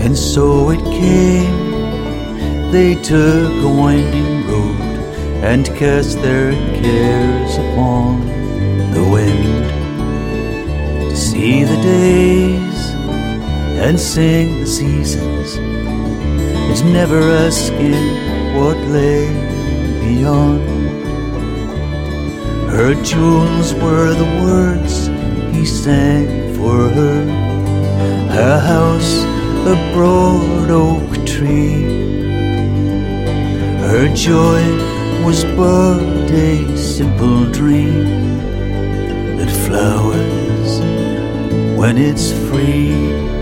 And so it came, they took a winding road and cast their cares upon the wind, to see the days and sing the seasons, and never asking what lay beyond. Her jewels were the words he sang for her, a house, a broad oak tree. Her joy was but a simple dream that flowers when it's free.